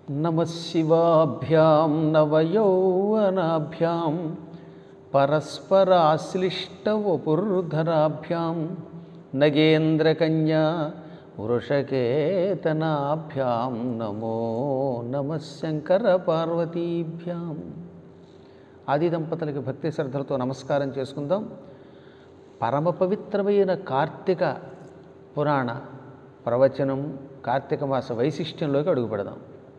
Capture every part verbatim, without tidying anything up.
నమః శివాభ్యాం నవయౌవనాభ్యాం పరస్పరాశ్లిష్టవపుర్ధరాభ్యాం నగేంద్రకన్యా వృషకేతనాభ్యాం నమో నమః శంకర పార్వతీభ్యాం. ఆది దంపతులకి భక్తి శ్రద్ధలతో నమస్కారం చేసుకుందాం. పరమ పవిత్రమైన కార్తీక పురాణ ప్రవచనం కార్తీక మాస వైశిష్ట్యంలోకి అడుగుపెడదాం.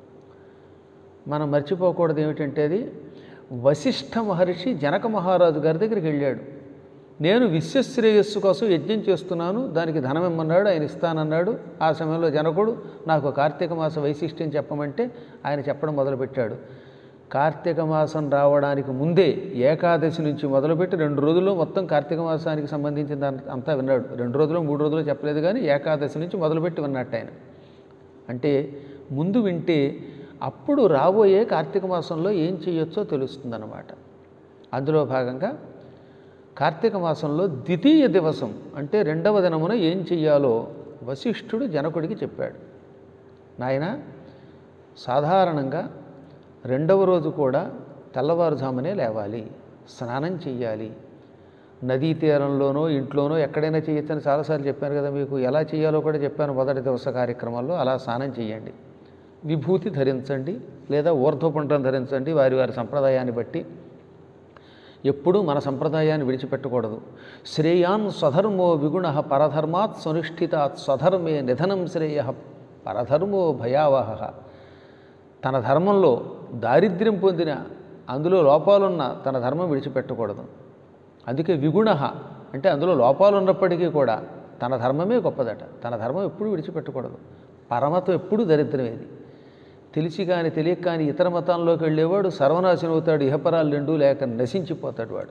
మనం మర్చిపోకూడదు ఏమిటంటే, అది వశిష్ఠ మహర్షి జనక మహారాజు గారి దగ్గరికి వెళ్ళాడు. నేను విశ్వశ్రేయస్సు కోసం యజ్ఞం చేస్తున్నాను, దానికి ధనం ఇమ్మన్నాడు, ఆయన ఇస్తానన్నాడు. ఆ సమయంలో జనకుడు నాకు కార్తీక మాస వైశిష్ట్యం చెప్పమంటే ఆయన చెప్పడం మొదలుపెట్టాడు. కార్తీక మాసం రావడానికి ముందే ఏకాదశి నుంచి మొదలుపెట్టి రెండు రోజుల్లో మొత్తం కార్తీక మాసానికి సంబంధించిన అంతా విన్నాడు. రెండు రోజులు మూడు రోజులు చెప్పలేదు, కానీ ఏకాదశి నుంచి మొదలుపెట్టి విన్నట్టు ఆయన. అంటే ముందు వింటే అప్పుడు రాబోయే కార్తీక మాసంలో ఏం చేయొచ్చో తెలుస్తుందన్నమాట. అందులో భాగంగా కార్తీక మాసంలో ద్వితీయ దివసం అంటే రెండవ దినమున ఏం చెయ్యాలో వశిష్ఠుడు జనకుడికి చెప్పాడు. నాయన, సాధారణంగా రెండవ రోజు కూడా తెల్లవారుజామునే లేవాలి, స్నానం చెయ్యాలి. నదీ తీరంలోనో ఇంట్లోనో ఎక్కడైనా చేయొచ్చని చాలాసార్లు చెప్పాను కదా మీకు. ఎలా చేయాలో కూడా చెప్పాను మొదటి దివస కార్యక్రమాల్లో. అలా స్నానం చేయండి, విభూతి ధరించండి లేదా ఊర్ధ్వపుండ్రం ధరించండి, వారి వారి సంప్రదాయాన్ని బట్టి. ఎప్పుడూ మన సంప్రదాయాన్ని విడిచిపెట్టకూడదు. శ్రేయాన్ స్వధర్మో విగుణ పరధర్మాత్ సునిష్ఠితాత్ స్వధర్మే నిధనం శ్రేయ పరధర్మో భయావహ. తన ధర్మంలో దారిద్ర్యం పొందిన, అందులో లోపాలున్న తన ధర్మం విడిచిపెట్టకూడదు. అందుకే విగుణ అంటే అందులో లోపాలు ఉన్నప్పటికీ కూడా తన ధర్మమే గొప్పదట. తన ధర్మం ఎప్పుడూ విడిచిపెట్టకూడదు. పరమతం ఎప్పుడూ దరిద్రమేది. తెలిసి కానీ తెలియక కానీ ఇతర మతాల్లోకి వెళ్ళేవాడు సర్వనాశనం అవుతాడు. ఇహపరాలు రెండు లేక నశించిపోతాడు వాడు.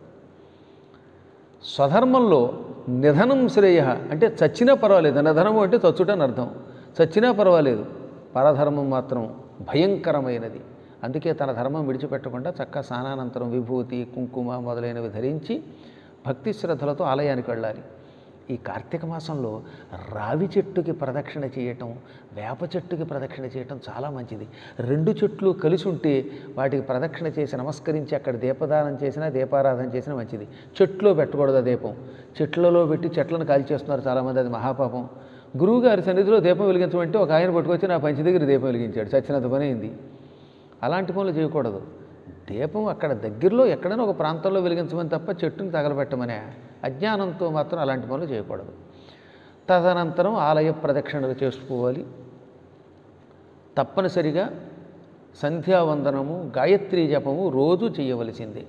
స్వధర్మంలో నిధనం శ్రేయ అంటే చచ్చినా పర్వాలేదు. నిధనము అంటే చచ్చుటని అర్థం. చచ్చినా పర్వాలేదు, పరధర్మం మాత్రం భయంకరమైనది. అందుకే తన ధర్మం విడిచిపెట్టకుండా చక్క స్నానానంతరం విభూతి కుంకుమ మొదలైనవి ధరించి భక్తి శ్రద్ధలతో ఆలయానికి వెళ్ళాలి. ఈ కార్తీక మాసంలో రావి చెట్టుకి ప్రదక్షిణ చేయటం, వేప చెట్టుకి ప్రదక్షిణ చేయటం చాలా మంచిది. రెండు చెట్లు కలిసి ఉంటే వాటికి ప్రదక్షిణ చేసి నమస్కరించి అక్కడ దీపదానం చేసినా దీపారాధన చేసినా మంచిది. చెట్లో పెట్టకూడదు ఆ దీపం. చెట్లలో పెట్టి చెట్లను కాల్చేస్తున్నారు చాలామంది, అది మహాపాపం. గురువుగారి సన్నిధిలో దీపం వెలిగించమంటే ఒక ఆయన పట్టుకొచ్చి నా పంచి దగ్గర దీపం వెలిగించాడు, చచ్చినంత పని అయింది. అలాంటి పనులు చేయకూడదు. దీపం అక్కడ దగ్గరలో ఎక్కడైనా ఒక ప్రాంతంలో వెలిగించమని తప్ప చెట్టుని తగలబెట్టమనే. అజ్ఞానంతో మాత్రం అలాంటి పనులు చేయకూడదు. తదనంతరం ఆలయ ప్రదక్షిణలు చేసుకోవాలి. తప్పనిసరిగా సంధ్యావందనము గాయత్రీ జపము రోజు చేయవలసిందే.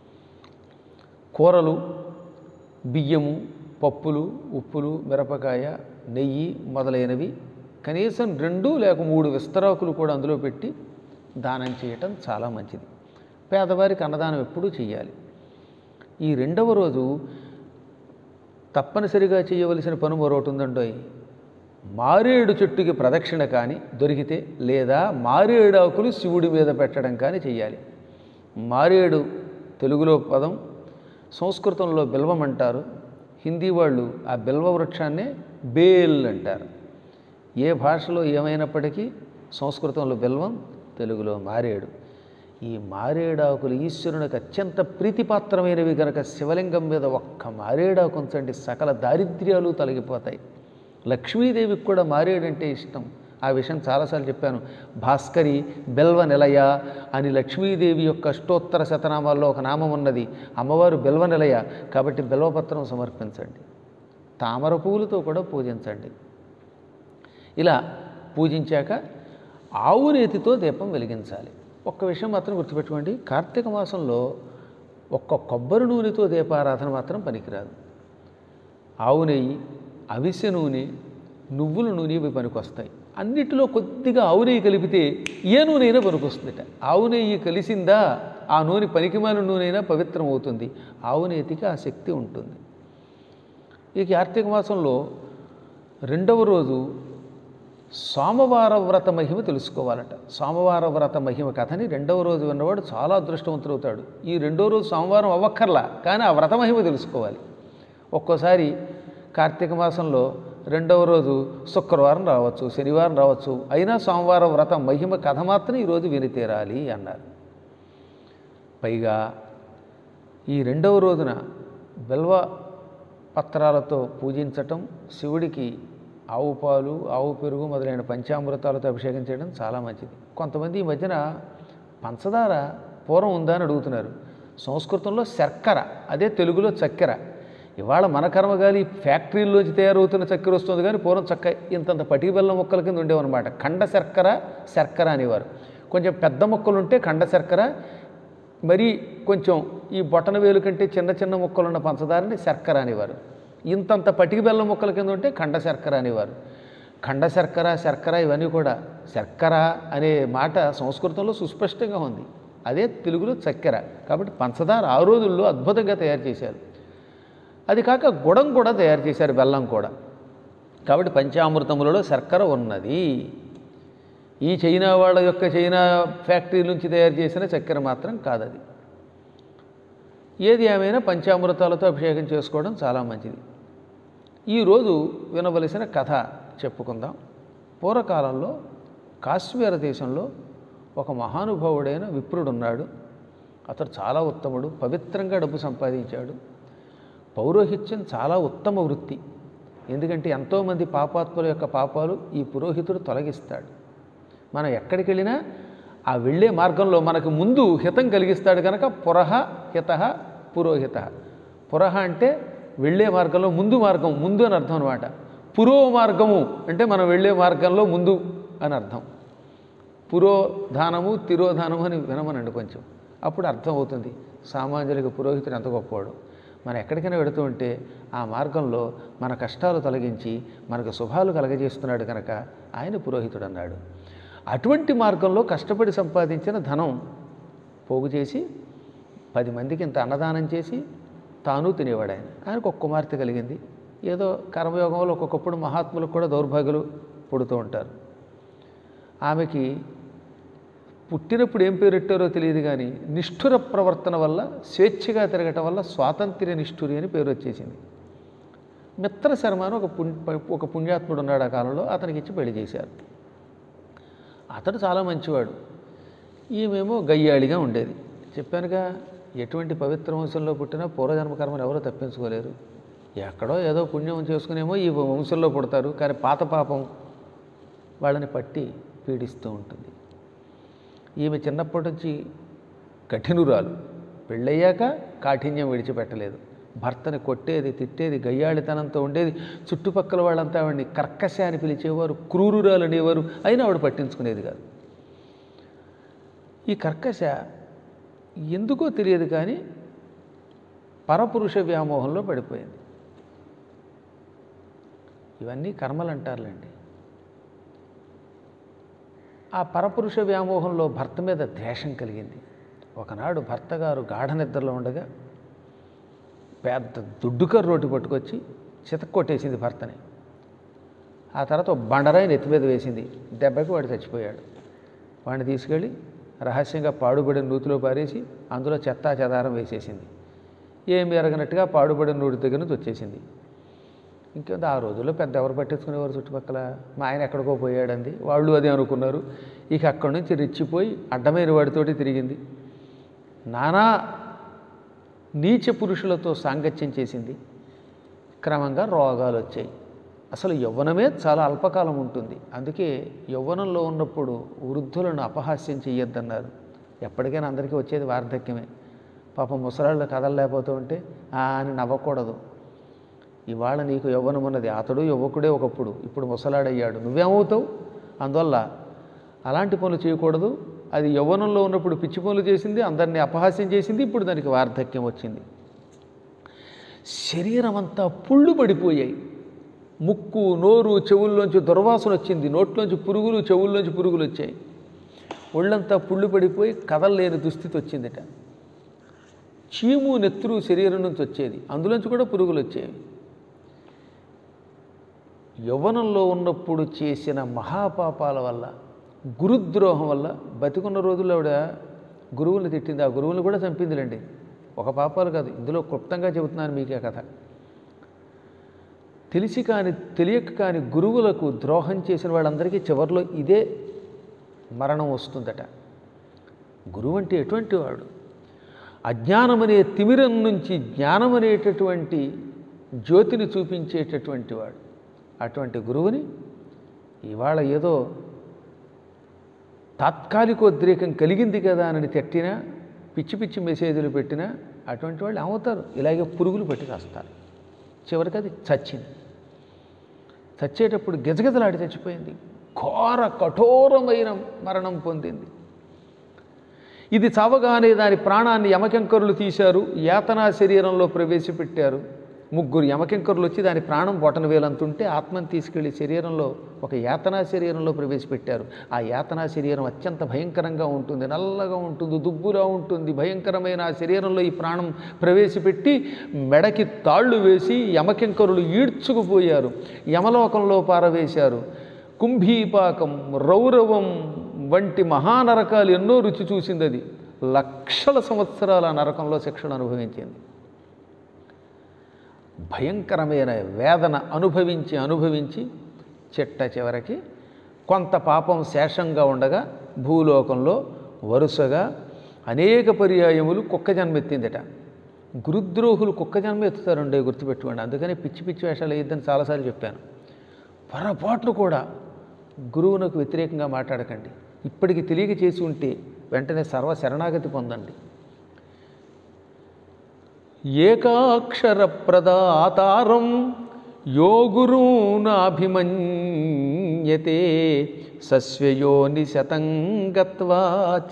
కూరలు, బియ్యము, పప్పులు, ఉప్పులు, మిరపకాయ, నెయ్యి మొదలైనవి కనీసం రెండు లేక మూడు విస్తరాకులు కూడా అందులో పెట్టి దానం చేయటం చాలా మంచిది. పేదవారికి అన్నదానం ఎప్పుడూ చేయాలి. ఈ రెండవ రోజు తప్పనిసరిగా చేయవలసిన పని మరొకటి ఉందండోయ్. మారేడు చెట్టుకి ప్రదక్షిణ కానీ దొరికితే, లేదా మారేడాకులు శివుడి మీద పెట్టడం కానీ చెయ్యాలి. మారేడు తెలుగులో పదం, సంస్కృతంలో బిల్వం అంటారు. హిందీ వాళ్ళు ఆ బిల్వ వృక్షాన్నే బేల్ అంటారు. ఏ భాషలో ఏమైనప్పటికీ సంస్కృతంలో బిల్వం, తెలుగులో మారేడు. ఈ మారేడాకులు ఈశ్వరునికి అత్యంత ప్రీతిపాత్రమైనవి కనుక శివలింగం మీద ఒక్క మారేడాకు ఉంచండి, సకల దారిద్ర్యాలు తొలగిపోతాయి. లక్ష్మీదేవికి కూడా మారేడంటే ఇష్టం. ఆ విషయం చాలాసార్లు చెప్పాను. భాస్కరి బెల్వ నిలయ అని లక్ష్మీదేవి యొక్క అష్టోత్తర శతనామాల్లో ఒక నామం ఉన్నది. అమ్మవారు బెల్వ నిలయ కాబట్టి బెల్వపత్రం సమర్పించండి. తామర పువ్వులతో కూడా పూజించండి. ఇలా పూజించాక ఆవు నేతితో దీపం వెలిగించాలి. ఒక్క విషయం మాత్రం గుర్తుపెట్టుకోండి, కార్తీక మాసంలో ఒక్క కొబ్బరి నూనెతో దీపారాధన మాత్రం పనికిరాదు. ఆవు నెయ్యి, అవిసె నూనె, నువ్వుల నూనె ఇవి పనికొస్తాయి. అన్నిటిలో కొద్దిగా ఆవు నెయ్యి కలిపితే ఏ నూనె అయినా పనికొస్తుందట. ఆవు నెయ్యి కలిసిందా ఆ నూనె పనికిమాల నూనె అయినా పవిత్రం అవుతుంది. ఆవు నేతికి ఆ శక్తి ఉంటుంది. ఈ కార్తీక మాసంలో రెండవ రోజు సోమవార వ్రత మహిమ తెలుసుకోవాలట. సోమవార వ్రత మహిమ కథని రెండవ రోజు విన్నవాడు చాలా అదృష్టవంతుడు అవుతాడు. ఈ రెండో రోజు సోమవారం అవ్వక్కర్లా, కానీ ఆ వ్రత మహిమ తెలుసుకోవాలి. ఒక్కోసారి కార్తీక మాసంలో రెండవ రోజు శుక్రవారం రావచ్చు, శనివారం రావచ్చు, అయినా సోమవారం వ్రతం మహిమ కథ మాత్రం ఈరోజు విని తీరాలి అన్నారు. పైగా ఈ రెండవ రోజున బిల్వ పత్రాలతో పూజించటం, శివుడికి ఆవు పాలు, ఆవు పెరుగు మొదలైన పంచామృతాలతో అభిషేకం చేయడం చాలా మంచిది. కొంతమంది ఈ మధ్యన పంచదార పూర్వం ఉందా అని అడుగుతున్నారు. సంస్కృతంలో శర్కర, అదే తెలుగులో చక్కెర. ఇవాళ మన కర్మగాలి ఫ్యాక్టరీల్లోంచి తయారవుతున్న చక్కెర వస్తుంది, కానీ పూర్వం చక్క ఇంతంత పటికి బెల్లం మొక్కల కింద ఉండేవన్నమాట. ఖండ శర్కర, శర్కర అనేవారు. కొంచెం పెద్ద మొక్కలు ఉంటే ఖండ శర్కర, మరి కొంచెం ఈ బొటన వేలు కంటే చిన్న చిన్న మొక్కలున్న పంచదారని శర్కర అనేవారు. ఇంతంత పటికి బెల్లం మొక్కల కింద ఉంటే ఖండ శర్కర అనేవారు. ఖండ శర్కర, శర్కర ఇవన్నీ కూడా శర్కర అనే మాట సంస్కృతంలో సుస్పష్టంగా ఉంది, అదే తెలుగులో చక్కెర. కాబట్టి పంచదార ఆ రోజుల్లో అద్భుతంగా తయారు చేశారు. అది కాక గుడం కూడా తయారు చేశారు, బెల్లం కూడా. కాబట్టి పంచామృతములలో శర్కర ఉన్నది. ఈ చైనా వాళ్ళ యొక్క చైనా ఫ్యాక్టరీ నుంచి తయారు చేసిన చక్కెర మాత్రం కాదది. ఏది ఏమైనా పంచామృతాలతో అభిషేకం చేసుకోవడం చాలా మంచిది. ఈరోజు వినవలసిన కథ చెప్పుకుందాం. పూర్వకాలంలో కాశ్మీర దేశంలో ఒక మహానుభావుడైన విప్రుడు ఉన్నాడు. అతడు చాలా ఉత్తముడు, పవిత్రంగా డబ్బు సంపాదించాడు. పౌరోహిత్యం చాలా ఉత్తమ వృత్తి. ఎందుకంటే ఎంతోమంది పాపాత్ముల యొక్క పాపాలు ఈ పురోహితుడు తొలగిస్తాడు. మనం ఎక్కడికి వెళ్ళినా ఆ వెళ్ళే మార్గంలో మనకు ముందు హితం కలిగిస్తాడు కనుక పురహ హిత పురోహిత. పురహ అంటే వెళ్ళే మార్గంలో ముందు మార్గం, ముందు అని అర్థం అనమాట. పురో మార్గము అంటే మనం వెళ్ళే మార్గంలో ముందు అని అర్థం. పురోధానము తిరోధానము అని వినమనండి కొంచెం, అప్పుడు అర్థం అవుతుంది సామాన్యులకు పురోహితుడు ఎంత గొప్పవాడు. మనం ఎక్కడికైనా వెళుతూ ఉంటే ఆ మార్గంలో మన కష్టాలు తొలగించి మనకు శుభాలు కలగజేస్తున్నాడు కనుక ఆయన పురోహితుడు అన్నాడు. అటువంటి మార్గంలో కష్టపడి సంపాదించిన ధనం పోగు చేసి పది మందికి ఇంత అన్నదానం చేసి తాను తినేవాడు. ఆయన ఆయనకు ఒక్క కుమార్తె కలిగింది. ఏదో కర్మయోగంలో ఒక్కొక్కప్పుడు మహాత్ములకు కూడా దౌర్భాగ్యులు పుడుతూ ఉంటారు. ఆమెకి పుట్టినప్పుడు ఏం పేరెట్టారో తెలియదు, కానీ నిష్ఠుర ప్రవర్తన వల్ల, స్వేచ్ఛగా తిరగటం వల్ల స్వాతంత్ర్య నిష్ఠురి అని పేరు వచ్చేసింది. మిత్రశర్మ అని ఒక పుణ్య ఒక పుణ్యాత్ముడు ఉన్నాడు ఆ కాలంలో, అతనికి ఇచ్చి పెళ్లి చేశారు. అతడు చాలా మంచివాడు, ఈమెమో గయ్యాళిగా ఉండేది. చెప్పానుగా, ఎటువంటి పవిత్ర వంశంలో పుట్టినా పూర్వజన్మ కర్మను ఎవరో తప్పించుకోలేరు. ఎక్కడో ఏదో పుణ్యం చేసుకునేమో ఈ వంశంలో పుడతారు, కానీ పాత పాపం వాళ్ళని పట్టి పీడిస్తూ ఉంటుంది. ఈమె చిన్నప్పటి నుంచి కఠినురాలు, పెళ్ళయ్యాక కాఠిన్యం విడిచిపెట్టలేదు. భర్తని కొట్టేది, తిట్టేది, గయ్యాళితనంతో ఉండేది. చుట్టుపక్కల వాళ్ళంతా ఆవిడని కర్కశ అని పిలిచేవారు, క్రూరురాలు అనేవారు. అయినా ఆవిడ పట్టించుకునేది కాదు. ఈ కర్కశ ఎందుకో తెలియదు కానీ పరపురుష వ్యామోహంలో పడిపోయింది. ఇవన్నీ కర్మలు అంటారులేండి. ఆ పరపురుష వ్యామోహంలో భర్త మీద ద్వేషం కలిగింది. ఒకనాడు భర్త గారు గాఢ నిద్రలో ఉండగా పెద్ద దుడ్డుకర్ రోటి పట్టుకొచ్చి చితక్కొట్టేసింది భర్తని. ఆ తర్వాత బండరాయి నెత్తి మీద వేసింది. దెబ్బకి వాడు చచ్చిపోయాడు. వాడిని తీసుకెళ్ళి రహస్యంగా పాడుబడిన నూతిలో పారేసి అందులో చెత్తా చెదారం వేసేసింది. ఏమి ఎరగనట్టుగా పాడుబడిన నూటి దగ్గర నుంచి వచ్చేసింది. ఇంకేందో ఆ రోజుల్లో పెద్ద ఎవరు పట్టించుకునేవారు చుట్టుపక్కల. మా ఆయన ఎక్కడికో పోయాడంది, వాళ్ళు అదే అనుకున్నారు. ఇక అక్కడి నుంచి రెచ్చిపోయి అడ్డమైన వాడితోటి తిరిగింది. నానా నీచ పురుషులతో సాంగత్యం చేసింది. క్రమంగా రోగాలు వచ్చాయి. అసలు యవ్వనమే చాలా అల్పకాలం ఉంటుంది. అందుకే యవ్వనంలో ఉన్నప్పుడు వృద్ధులను అపహాస్యం చెయ్యొద్దన్నారు. ఎప్పటికైనా అందరికీ వచ్చేది వార్ధక్యమే. పాపం ముసలాళ్ళు కదలలేకపోతూ ఉంటే అని నవ్వకూడదు. ఇవాళ నీకు యవ్వనం ఉన్నది, అతడు యువకుడే ఒకప్పుడు, ఇప్పుడు ముసలాడయ్యాడు, నువ్వేమవుతావు? అందువల్ల అలాంటి పనులు చేయకూడదు. అది యవ్వనంలో ఉన్నప్పుడు పిచ్చి పనులు చేసింది, అందరినీ అపహాస్యం చేసింది, ఇప్పుడు దానికి వార్ధక్యం వచ్చింది. శరీరం అంతా పుళ్ళు పడిపోయాయి. ముక్కు, నోరు, చెవుల్లోంచి దుర్వాసన వచ్చింది. నోట్లోంచి పురుగులు, చెవుల్లోంచి పురుగులు వచ్చాయి. ఒళ్ళంతా పుళ్ళు పడిపోయి కదలలేని దుస్థితి వచ్చిందిట. చీము, నెత్తురు శరీరం నుంచి వచ్చేది, అందులోంచి కూడా పురుగులు వచ్చేవి. యవ్వనంలో ఉన్నప్పుడు చేసిన మహాపాపాల వల్ల, గురుద్రోహం వల్ల బతికున్న రోజుల్లో ఆవిడ గురువుని తిట్టింది. ఆ గురువుని కూడా చంపిందిలేండి. ఒక పాపాలు కాదు, ఇందులో క్లుప్తంగా చెబుతున్నాను మీకే కథ. తెలిసి కాని తెలియక కాని గురువులకు ద్రోహం చేసిన వాళ్ళందరికీ చివరిలో ఇదే మరణం వస్తుందట. గురువు అంటే ఎటువంటి వాడు? అజ్ఞానం అనే తిమిరం నుంచి జ్ఞానం అనేటటువంటి జ్యోతిని చూపించేటటువంటి వాడు. అటువంటి గురువుని ఇవాళ ఏదో తాత్కాలికోద్రేకం కలిగింది కదా అని తిట్టినా, పిచ్చి పిచ్చి మెసేజ్లు పెట్టినా అటువంటి వాళ్ళు ఏమవుతారు? ఇలాగే పురుగులు పెట్టి కాస్తారు. చివరికి అది చచ్చింది. చచ్చేటప్పుడు గజగజలాడి చచ్చిపోయింది. ఘోర కఠోరమైన మరణం పొందింది. ఇది చావగానే దాని ప్రాణాన్ని యమకింకరులు తీశారు, యాతనా శరీరంలో ప్రవేశపెట్టారు. ముగ్గురు యమకింకరులు వచ్చి దాని ప్రాణం బొటన వేలంతుంటే ఆత్మను తీసుకెళ్లి శరీరంలో ఒక యాతనా శరీరంలో ప్రవేశపెట్టారు. ఆ యాతనా శరీరం అత్యంత భయంకరంగా ఉంటుంది, నల్లగా ఉంటుంది, దుబ్బులా ఉంటుంది. భయంకరమైన ఆ శరీరంలో ఈ ప్రాణం ప్రవేశపెట్టి మెడకి తాళ్ళు వేసి యమకింకరులు ఈడ్చుకుపోయారు, యమలోకంలో పారవేశారు. కుంభీపాకం, రౌరవం వంటి మహానరకాలు ఎన్నో రుచి చూసింది. అది లక్షల సంవత్సరాల నరకంలో శిక్షణ అనుభవించింది. భయంకరమైన వేదన అనుభవించి అనుభవించి చిట్ట చివరికి కొంత పాపం శేషంగా ఉండగా భూలోకంలో వరుసగా అనేక పర్యాయములు కుక్క జన్మెత్తిందట. గురుద్రోహులు కుక్క జన్మ ఎత్తుతారండి, గుర్తుపెట్టుకోండి. అందుకని పిచ్చి పిచ్చి వేషాలు వేయద్దని చాలాసార్లు చెప్పాను. పొరపాట్లు కూడా గురువునకు వ్యతిరేకంగా మాట్లాడకండి. ఇప్పటికి తెలియక చేసి ఉంటే వెంటనే సర్వ శరణాగతి పొందండి. ఏకాక్షర ప్రదాతారం యో గురూనాభిమన్యతే సస్వయోని శతం గత్వా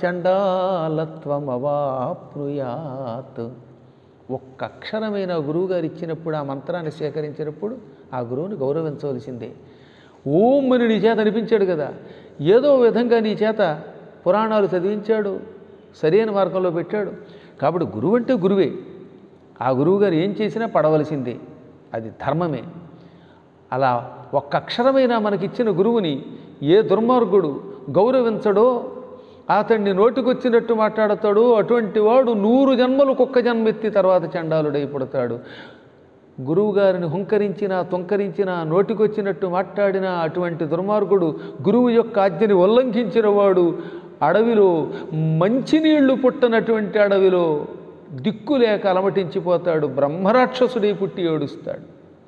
చండాలత్వమవాప్నుయాత్. ఒక్క అక్షరమైన గురువుగారు ఇచ్చినప్పుడు, ఆ మంత్రాన్ని స్వీకరించినప్పుడు ఆ గురువుని గౌరవించవలసిందే. ఓం అని నీ చేత అనిపించాడు కదా, ఏదో విధంగా నీ చేత పురాణాలు చదివించాడు, సరైన మార్గంలో పెట్టాడు. కాబట్టి గురువు అంటే గురువే. ఆ గురువుగారు ఏం చేసినా పడవలసిందే, అది ధర్మమే. అలా ఒక్క అక్షరమైనా మనకిచ్చిన గురువుని ఏ దుర్మార్గుడు గౌరవించడో, అతన్ని నోటికొచ్చినట్టు మాట్లాడతాడు, అటువంటి వాడు నూరు జన్మలు కుక్క జన్మెత్తి తర్వాత చండాలుడై పుడతాడు. గురువుగారిని హుంకరించినా తొంకరించినా నోటికొచ్చినట్టు మాట్లాడినా అటువంటి దుర్మార్గుడు, గురువు యొక్క ఆజ్ఞని ఉల్లంఘించిన వాడు అడవిలో మంచినీళ్లు పుట్టనటువంటి అడవిలో దిక్కులేక అలమటించిపోతాడు, బ్రహ్మరాక్షసుడై పుట్టి ఏడుస్తాడు.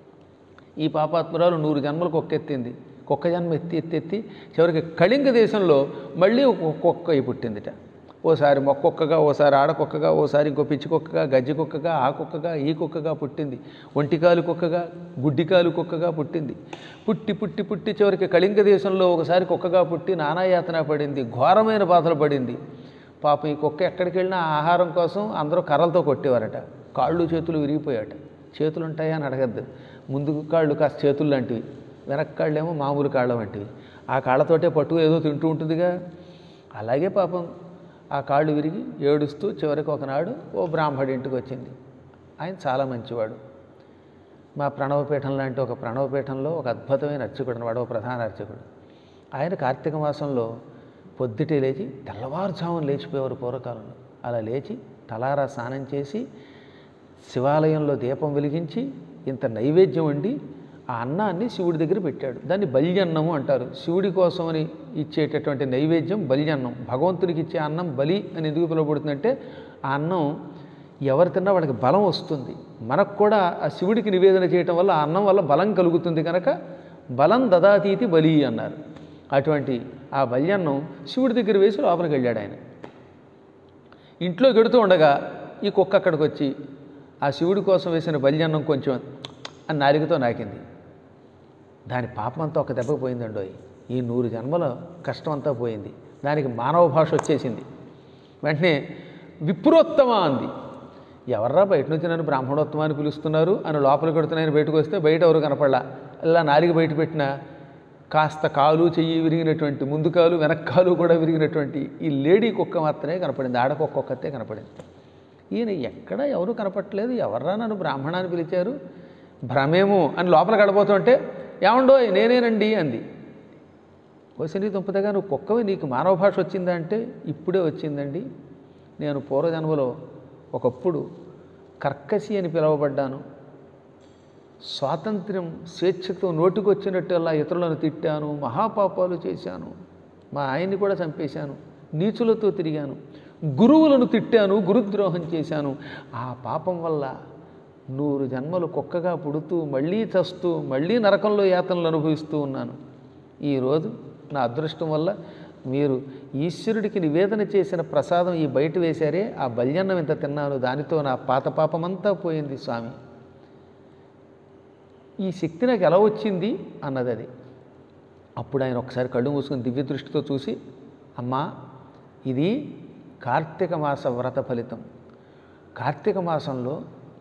ఈ పాపాత్మురాలు నూరు జన్మలకు ఒక్కెత్తింది, కుక్క జన్మ ఎత్తి ఎత్తి ఎత్తి చివరికి కళింగ దేశంలో మళ్ళీ కుక్క అయి పుట్టిందిట. ఓసారి మొక్కొక్కగా, ఓసారి ఆడకొక్కగా, ఓసారి ఇంకో పిచ్చి కుక్కగా, గజ్జి కుక్కగా, ఆ కుక్కగా, ఈ కుక్కగా పుట్టింది. ఒంటికాలు కుక్కగా, గుడ్డికాలు కుక్కగా పుట్టింది. పుట్టి పుట్టి పుట్టి చివరికి కళింగ దేశంలో ఒకసారి కుక్కగా పుట్టి నానాయాతన పడింది, ఘోరమైన బాధలు పడింది. పాపం ఈ కుక్క ఎక్కడికి వెళ్ళినా ఆహారం కోసం అందరూ కర్రలతో కొట్టేవారట. కాళ్ళు చేతులు విరిగిపోయాట. చేతులు ఉంటాయా అని అడగద్దు, ముందు కాళ్ళు కాస్త చేతులు లాంటివి, వెనక కాళ్ళేమో మామూలు కాళ్ళ వంటివి. ఆ కాళ్ళతోటే పట్టు ఏదో తింటూ ఉంటుందిగా. అలాగే పాపం ఆ కాళ్ళు విరిగి ఏడుస్తూ చివరికి ఒకనాడు ఓ బ్రాహ్మడి ఇంటికి వచ్చింది. ఆయన చాలా మంచివాడు. మా ప్రణవపీఠం లాంటి ఒక ప్రణవపీఠంలో ఒక అద్భుతమైన అర్చకుడు వాడు, ప్రధాన అర్చకుడు. ఆయన కార్తీక మాసంలో పొద్దుటే లేచి తెల్లవారుజామున లేచిపోయేవారు పూర్వకాలంలో. అలా లేచి తలారా స్నానం చేసి శివాలయంలో దీపం వెలిగించి ఇంత నైవేద్యం వండి ఆ అన్నాన్ని శివుడి దగ్గర పెట్టాడు. దాన్ని బల్యన్నము అంటారు. శివుడి కోసమని ఇచ్చేటటువంటి నైవేద్యం బల్యన్నం. భగవంతుడికి ఇచ్చే అన్నం బలి అని ఎందుకు పిలువబడుతుందంటే ఆ అన్నం ఎవరు తిన్నా వాళ్ళకి బలం వస్తుంది. మనకు కూడా ఆ శివుడికి నివేదన చేయటం వల్ల ఆ అన్నం వల్ల బలం కలుగుతుంది కనుక బలం దదాతీతి బలి అన్నారు. అటువంటి ఆ బల్యన్నం శివుడి దగ్గర వేసి లోపలికి వెళ్ళాడు ఆయన. ఇంట్లో గెడుతూ ఉండగా ఈ కుక్క అక్కడికి వచ్చి ఆ శివుడి కోసం వేసిన బల్యన్నం కొంచెం అని నాలికతో నాకింది. దాని పాపం అంతా ఒక దెబ్బకు పోయిందండో. ఈ నూరు జన్మల కష్టం అంతా పోయింది. దానికి మానవ భాష వచ్చేసింది. వెంటనే విప్రోత్తమ అంది. ఎవర్రా బయట నుంచి నన్ను బ్రాహ్మణోత్తమాన్ని పిలుస్తున్నారు అని లోపలికి కొడుతున్నాయని బయటకు వస్తే బయట ఎవరు కనపడలా. ఇలా నాలిక బయట పెట్టిన కాస్త కాలు చెయ్యి విరిగినటువంటి, ముందు కాలు వెనక కాలు కూడా విరిగినటువంటి ఈ లేడీ కుక్క మాత్రమే కనపడింది. ఆడకొక్క ఒక్కతే కనపడింది. ఈయన ఎక్కడ ఎవరు కనపట్టలేదు. ఎవర్రా నన్ను బ్రాహ్మణాన్ని పిలిచారు, భ్రమేమో అని లోపల గడపోతుంటే ఏమండో నేనేనండి అంది. వసిని దుంపదగా నువ్వు కుక్కవి, నీకు మానవ భాష వచ్చిందా అంటే ఇప్పుడే వచ్చిందండి. నేను పూర్వజన్మలో ఒకప్పుడు కర్కసి అని పిలువబడ్డాను. స్వాతంత్ర్యం స్వేచ్ఛతో నోటికొచ్చినట్టల్లా ఇతరులను తిట్టాను, మహాపాపాలు చేశాను, మా ఆయన్ని కూడా చంపేశాను, నీచులతో తిరిగాను, గురువులను తిట్టాను, గురుద్రోహం చేశాను. ఆ పాపం వల్ల నూరు జన్మలు కుక్కగా పుడుతూ మళ్ళీ చస్తూ మళ్ళీ నరకంలో యాతనలు అనుభవిస్తూ ఉన్నాను. ఈరోజు నా అదృష్టం వల్ల మీరు ఈశ్వరుడికి నివేదన చేసిన ప్రసాదం ఈ బయట వేశారే, ఆ బల్యన్నం ఇంత తిన్నాను, దానితో నా పాత పాపమంతా పోయింది స్వామి. ఈ శక్తి నాకు ఎలా వచ్చింది అన్నది అది. అప్పుడు ఆయన ఒకసారి కళ్ళు మూసుకొని దివ్య దృష్టితో చూసి, అమ్మా ఇది కార్తీక మాస వ్రత ఫలితం. కార్తీక మాసంలో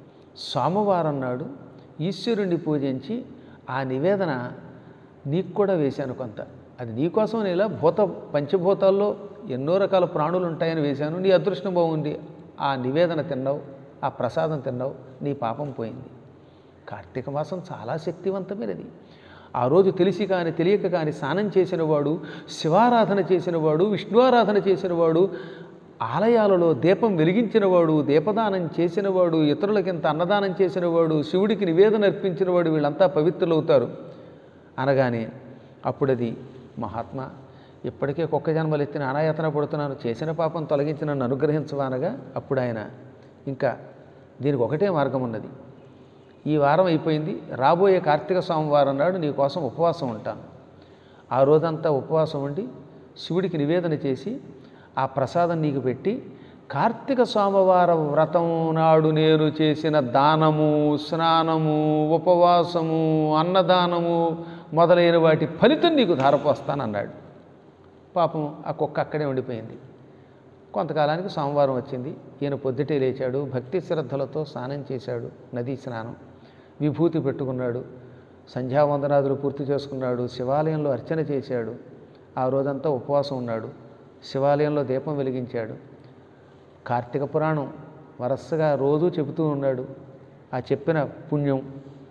సోమవారం నాడు ఈశ్వరుణ్ణి పూజించి ఆ నివేదన నీకు కూడా వేశాను కొంత. అది నీకోసం నేను ఇలా భూత పంచభూతాల్లో ఎన్నో రకాల ప్రాణులు ఉంటాయని వేశాను. నీ అదృష్టం బాగుంది, ఆ నివేదన తిన్నావు, ఆ ప్రసాదం తిన్నావు, నీ పాపం పోయింది. కార్తీక మాసం చాలా శక్తివంతమైనది. ఆ రోజు తెలిసి కానీ తెలియక కానీ స్నానం చేసినవాడు, శివారాధన చేసినవాడు, విష్ణువారాధన చేసినవాడు, ఆలయాలలో దీపం వెలిగించినవాడు, దీపదానం చేసినవాడు, ఇతరులకింత అన్నదానం చేసినవాడు, శివుడికి నివేదన అర్పించినవాడు, వీళ్ళంతా పవిత్రులవుతారు అనగానే అప్పుడది మహాత్మా ఇప్పటికే కుక్క జన్మలు ఎత్తిన అనాయాతన పడుతున్నాను, చేసిన పాపం తొలగించి నన్ను అనుగ్రహించవానగా అప్పుడు ఆయన ఇంకా దీనికి ఒకటే మార్గం ఉన్నది. ఈ వారం అయిపోయింది, రాబోయే కార్తీక సోమవారం నాడు నీ కోసం ఉపవాసం ఉంటాను. ఆ రోజంతా ఉపవాసం ఉండి శివుడికి నివేదన చేసి ఆ ప్రసాదం నీకు పెట్టి కార్తీక సోమవార వ్రతం నాడు నేను చేసిన దానము, స్నానము, ఉపవాసము, అన్నదానము మొదలైన వాటి ఫలితం నీకు ధారపోస్తానన్నాడు. పాపం ఆ కుక్క అక్కడే ఉండిపోయింది. కొంతకాలానికి సోమవారం వచ్చింది. ఈయన పొద్దుటే లేచాడు, భక్తి శ్రద్ధలతో స్నానం చేశాడు, నదీ స్నానం, విభూతి పెట్టుకున్నాడు, సంధ్యావందనాదులు పూర్తి చేసుకున్నాడు, శివాలయంలో అర్చన చేశాడు. ఆ రోజంతా ఉపవాసం ఉన్నాడు, శివాలయంలో దీపం వెలిగించాడు, కార్తీక పురాణం వరసగా రోజూ చెబుతూ ఉన్నాడు. ఆ చెప్పిన పుణ్యం,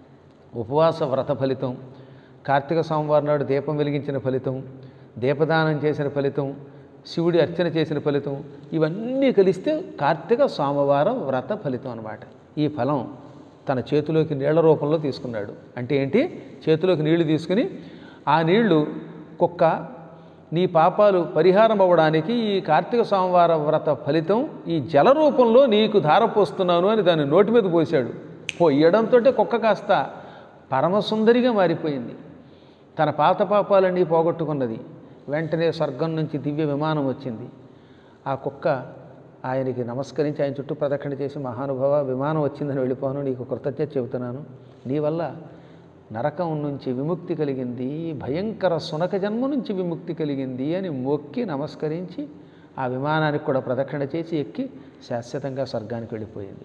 ఉపవాస వ్రత ఫలితం, కార్తీక సోమవారం నాడు దీపం వెలిగించిన ఫలితం, దీపదానం చేసిన ఫలితం, శివుడి అర్చన చేసిన ఫలితం, ఇవన్నీ కలిస్తే కార్తీక సోమవారం వ్రత ఫలితం అన్నమాట. ఈ ఫలం తన చేతిలోకి నీళ్ల రూపంలో తీసుకున్నాడు. అంటే ఏంటి? చేతిలోకి నీళ్లు తీసుకుని ఆ నీళ్లు కుక్క నీ పాపాలు పరిహారం అవ్వడానికి ఈ కార్తీక సోమవార వ్రత ఫలితం ఈ జల రూపంలో నీకు ధారపోస్తున్నాను అని దాన్ని నోటి మీద పోశాడు. పోయడంతో కుక్క కాస్త పరమసుందరిగా మారిపోయింది. తన పాత పాపాలన్నీ పోగొట్టుకున్నది. వెంటనే స్వర్గం నుంచి దివ్య విమానం వచ్చింది. ఆ కుక్క ఆయనకి నమస్కరించి ఆయన చుట్టూ ప్రదక్షిణ చేసి, మహానుభావ విమానం వచ్చిందని వెళ్ళిపోను, నీకు కృతజ్ఞత చెబుతున్నాను, నీ వల్ల నరకం నుంచి విముక్తి కలిగింది, భయంకర సునక జన్మ నుంచి విముక్తి కలిగింది అని మొక్కి నమస్కరించి ఆ విమానానికి కూడా ప్రదక్షిణ చేసి ఎక్కి శాశ్వతంగా స్వర్గానికి వెళ్ళిపోయింది.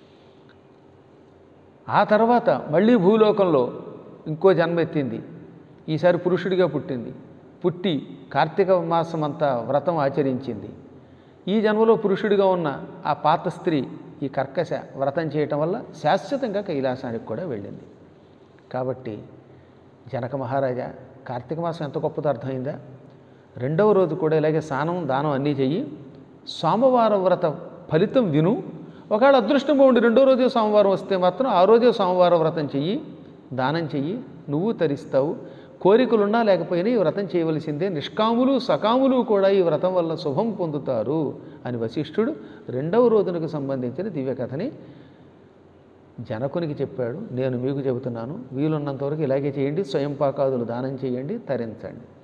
ఆ తర్వాత మళ్ళీ భూలోకంలో ఇంకో జన్మ ఎత్తింది. ఈసారి పురుషుడిగా పుట్టింది. పుట్టి కార్తీక మాసం అంతా వ్రతం ఆచరించింది. ఈ జన్మలో పురుషుడిగా ఉన్న ఆ పాత స్త్రీ ఈ కర్కశ వ్రతం చేయటం వల్ల శాశ్వతంగా కైలాసానికి కూడా వెళ్ళింది. కాబట్టి జనక మహారాజా, కార్తీక మాసం ఎంత గొప్పదో అర్థమైందా? రెండవ రోజు కూడా ఇలాగే స్నానం, దానం అన్నీ చెయ్యి, సోమవారం వ్రత ఫలితం విను. ఒకవేళ అదృష్టం బాగుండి రెండో రోజే సోమవారం వస్తే మాత్రం ఆ రోజే సోమవారం వ్రతం చెయ్యి, దానం చెయ్యి, నువ్వు తరిస్తావు. కోరికలున్నా లేకపోయినా ఈ వ్రతం చేయవలసిందే, నిష్కాములు సకాములు కూడా ఈ వ్రతం వల్ల శుభం పొందుతారు అని వశిష్ఠుడు రెండవ రోజునకు సంబంధించిన దివ్యకథని జనకునికి చెప్పాడు. నేను మీకు చెబుతున్నాను, వీలున్నంతవరకు ఇలాగే చేయండి, స్వయం పాకాదులు దానం చేయండి, తరించండి.